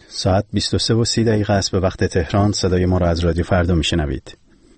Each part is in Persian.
ساعت 23:30 است به وقت تهران. صدای ما را از رادیو فردا میشنوید.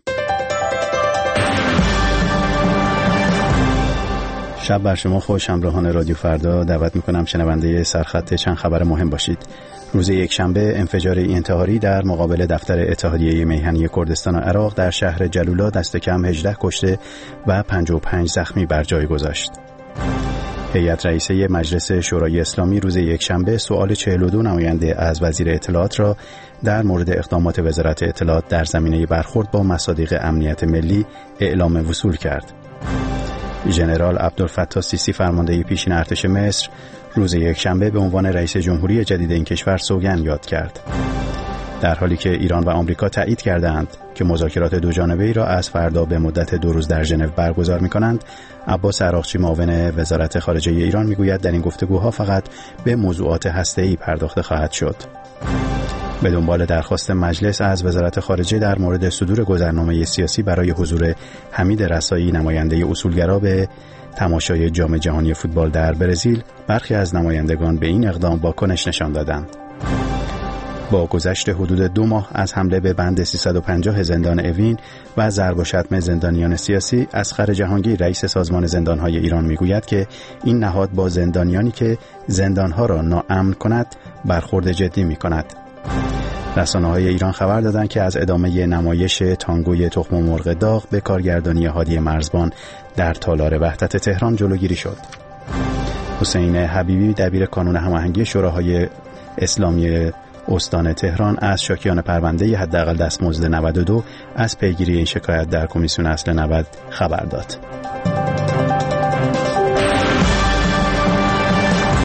شب بر شما خوش. همراهان رادیو فردا دعوت میکنم شنونده سرخط چند خبر مهم باشید. روز یکشنبه انفجار انتحاری در مقابل دفتر اتحادیه میهنی کردستان و عراق در شهر جلولا دست کم 18 کشته و 55 زخمی بر جای گذاشت. هیئت رئیسه مجلس شورای اسلامی روز یکشنبه سوال 42 نماینده از وزیر اطلاعات را در مورد اقدامات وزارت اطلاعات در زمینه برخورد با مصادیق امنیت ملی اعلام وصول کرد. ژنرال عبدالفتاح سیسی فرمانده پیشین ارتش مصر روز یکشنبه به عنوان رئیس جمهوری جدید این کشور سوگند یاد کرد. در حالی که ایران و آمریکا تایید کردند که مذاکرات دوجانبه‌ای را از فردا به مدت 2 روز در ژنو برگزار می‌کنند، عباس عراقچی معاون وزارت خارجه ایران می‌گوید در این گفتگوها فقط به موضوعات هسته‌ای پرداخته خواهد شد. به دنبال درخواست مجلس از وزارت خارجه در مورد صدور گذرنامه سیاسی برای حضور حمید رسایی نماینده اصولگرا به تماشای جام جهانی فوتبال در برزیل، برخی از نمایندگان به این اقدام واکنش نشان دادند. با گذشت حدود 2 ماه از حمله به بند 350 زندان اوین و ضرب و شتم زندانیان سیاسی، اصغر جهانگیر رئیس سازمان زندانهای ایران میگوید که این نهاد با زندانیانی که زندانها را ناامن کند برخورد جدی میکند. رسانه‌های ایران خبر دادند که از ادامه نمایش تانگوی تخم مرغ داغ به کارگردانی هادی مرزبان در تالار وحدت تهران جلوگیری شد. حسین حبیبی دبیر کانون هماهنگی شوراهای اسلامی استان تهران از شاکیان پرونده حداقل دستمزد 92 از پیگیری این شکایت در کمیسیون اصل 90 خبر داد.